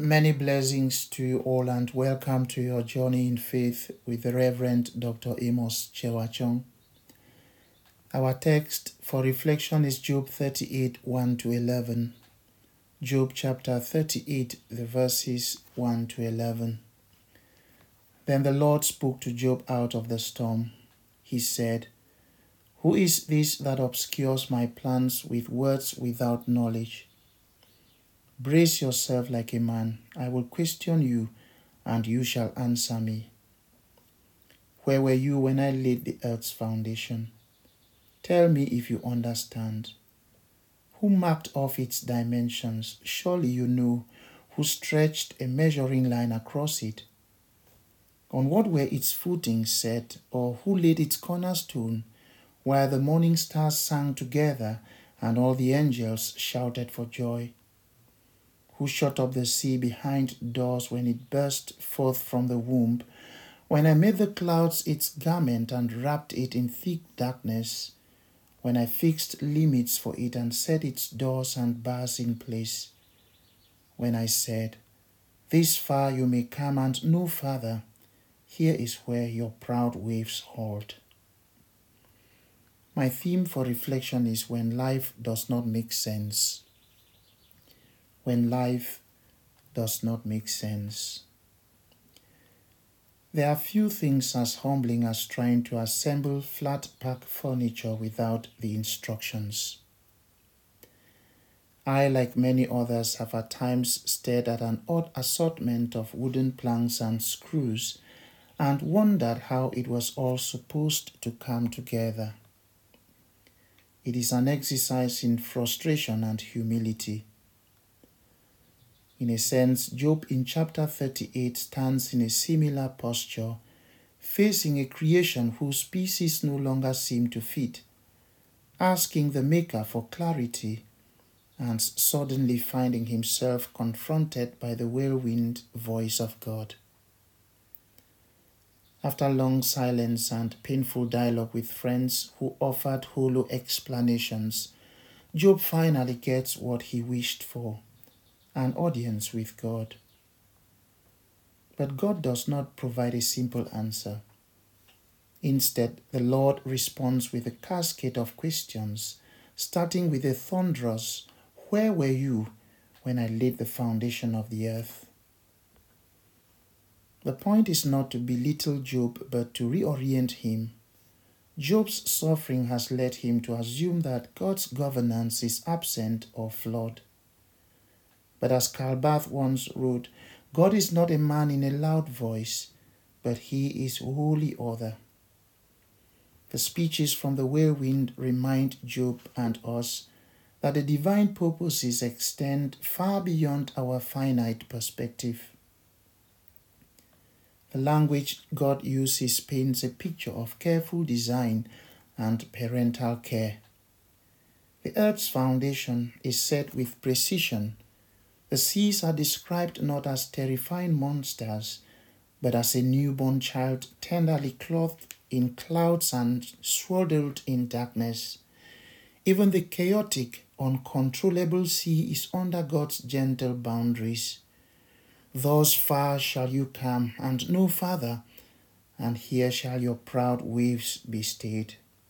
Many blessings to you all and welcome to your journey in faith with the Reverend Dr. Amos Chewachong. Our text for reflection is Job 38, 1-11. Job chapter 38, the verses 1-11. Then the Lord spoke to Job out of the storm. He said, "Who is this that obscures my plans with words without knowledge? Brace yourself like a man. I will question you, and you shall answer me. Where were you when I laid the earth's foundation? Tell me if you understand. Who marked off its dimensions? Surely you know. Who stretched a measuring line across it? On what were its footings set, or who laid its cornerstone, while the morning stars sang together and all the angels shouted for joy? Who shut up the sea behind doors when it burst forth from the womb, when I made the clouds its garment and wrapped it in thick darkness, when I fixed limits for it and set its doors and bars in place, when I said, 'This far you may come and no farther,' here is where your proud waves halt." My theme for reflection is when life does not make sense. When life does not make sense. There are few things as humbling as trying to assemble flat pack furniture without the instructions. I, like many others, have at times stared at an odd assortment of wooden planks and screws and wondered how it was all supposed to come together. It is an exercise in frustration and humility. In a sense, Job in chapter 38 stands in a similar posture, facing a creation whose pieces no longer seem to fit, asking the Maker for clarity, and suddenly finding himself confronted by the whirlwind voice of God. After long silence and painful dialogue with friends who offered hollow explanations, Job finally gets what he wished for: an audience with God. But God does not provide a simple answer. Instead, the Lord responds with a cascade of questions, starting with a thunderous, "Where were you when I laid the foundation of the earth?" The point is not to belittle Job, but to reorient him. Job's suffering has led him to assume that God's governance is absent or flawed. But as Karl Barth once wrote, God is not a man in a loud voice, but he is wholly other. The speeches from the whirlwind remind Job and us that the divine purposes extend far beyond our finite perspective. The language God uses paints a picture of careful design and parental care. The earth's foundation is set with precision. The seas are described not as terrifying monsters, but as a newborn child tenderly clothed in clouds and swaddled in darkness. Even the chaotic, uncontrollable sea is under God's gentle boundaries. "Thus far shall you come, and no farther, and here shall your proud waves be stayed."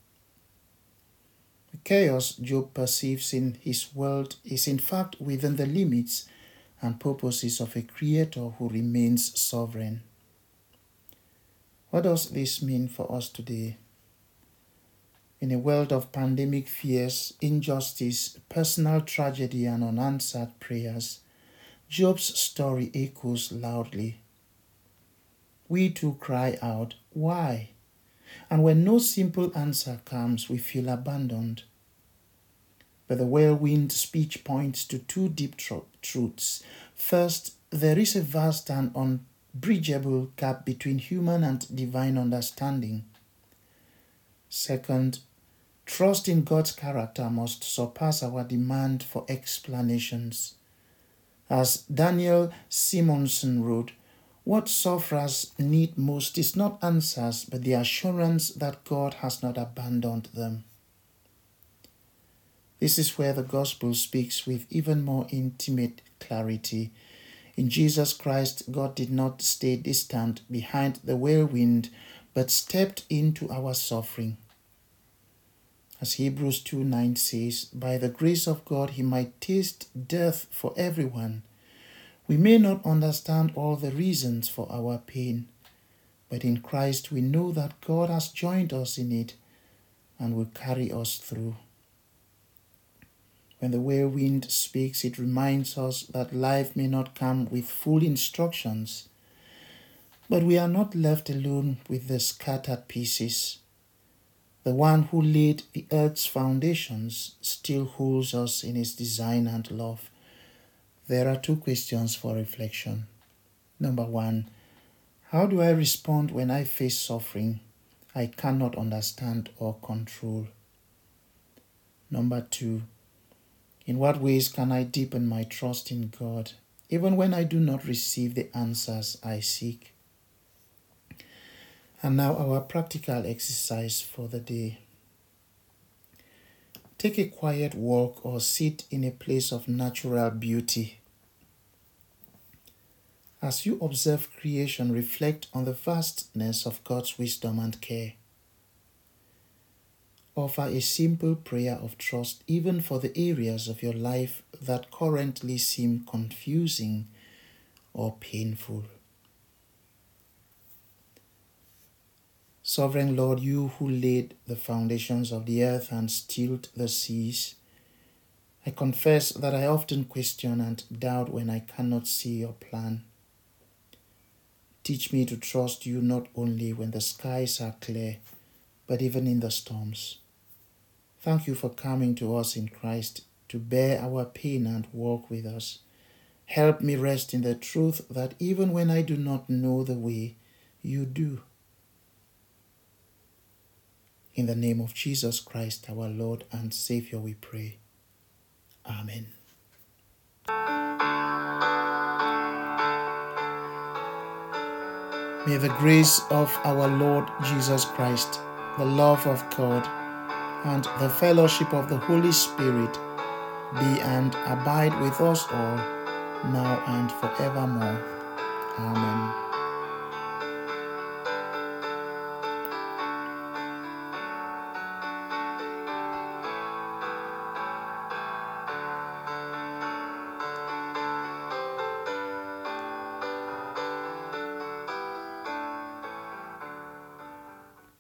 The chaos Job perceives in his world is in fact within the limits and purposes of a Creator who remains sovereign. What does this mean for us today? In a world of pandemic fears, injustice, personal tragedy, and unanswered prayers, Job's story echoes loudly. We too cry out, "Why?" And when no simple answer comes, we feel abandoned. But the whirlwind speech points to two deep truths. First, there is a vast and unbridgeable gap between human and divine understanding. Second, trust in God's character must surpass our demand for explanations. As Daniel Simonson wrote, what sufferers need most is not answers, but the assurance that God has not abandoned them. This is where the gospel speaks with even more intimate clarity. In Jesus Christ, God did not stay distant behind the whirlwind, but stepped into our suffering. As Hebrews 2:9 says, by the grace of God, he might taste death for everyone. We may not understand all the reasons for our pain, but in Christ we know that God has joined us in it and will carry us through. When the whirlwind speaks, it reminds us that life may not come with full instructions, but we are not left alone with the scattered pieces. The one who laid the earth's foundations still holds us in his design and love. There are 2 questions for reflection. Number 1, how do I respond when I face suffering I cannot understand or control? Number 2, in what ways can I deepen my trust in God, even when I do not receive the answers I seek? And now our practical exercise for the day. Take a quiet walk or sit in a place of natural beauty. As you observe creation, reflect on the vastness of God's wisdom and care. Offer a simple prayer of trust even for the areas of your life that currently seem confusing or painful. Sovereign Lord, you who laid the foundations of the earth and stilled the seas, I confess that I often question and doubt when I cannot see your plan. Teach me to trust you not only when the skies are clear, but even in the storms. Thank you for coming to us in Christ to bear our pain and walk with us. Help me rest in the truth that even when I do not know the way, you do. In the name of Jesus Christ, our Lord and Savior, we pray. Amen. May the grace of our Lord Jesus Christ, the love of God, and the fellowship of the Holy Spirit be and abide with us all, now and forevermore. Amen.